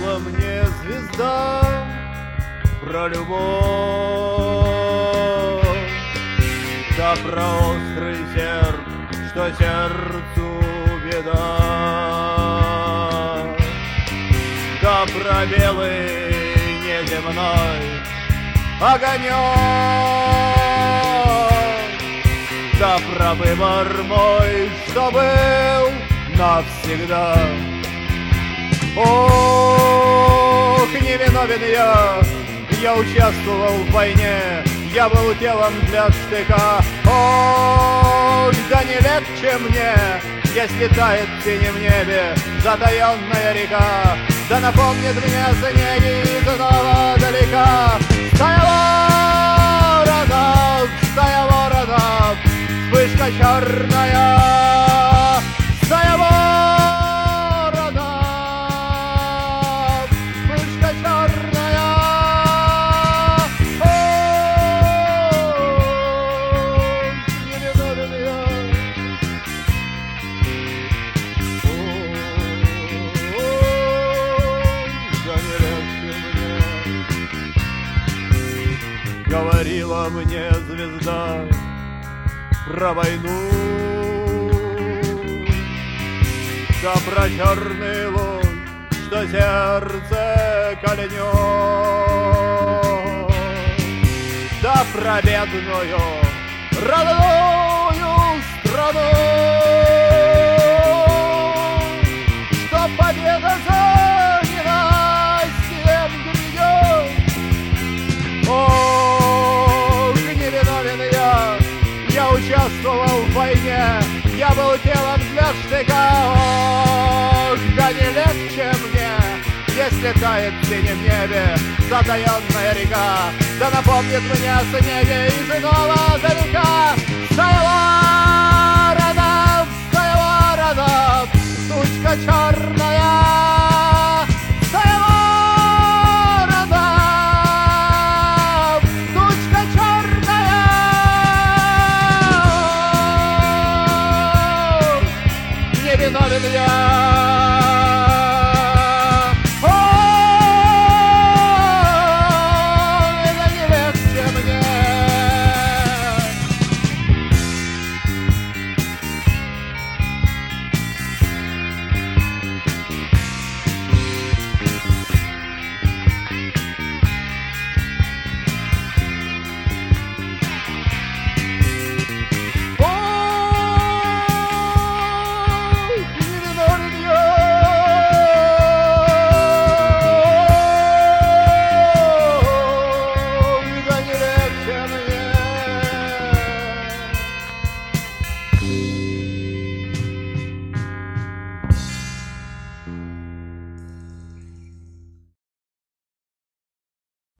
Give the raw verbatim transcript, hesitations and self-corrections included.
говорила мне звезда про любовь, да про острый серп, что сердцу беда, да про белый неземной огонек, да про выбор мой, что был навсегда. Ох, невиновен я, я участвовал в войне, я был телом для штыка. Ох, да не легче мне, если тает в синем небе затаенная река, да напомнит мне снеги снова далека. Стая воронов, стая воронов, вспышка черная, стая воронов, вспышка черная. О, невиновен я. О, да не легче мне. Говорила мне звезда про войну, да про черный луч, что сердце коленет, да про бедную родную страну, что победа за ненастьем грядет. Ох, невиновен я, я участвовал в войне, я был телом для штыка. Ох, да не легче мне, если тает в синем небе затаенная река, да напомнит мне снеги из иного далека. Стая воронов, стая воронов, тучка черная.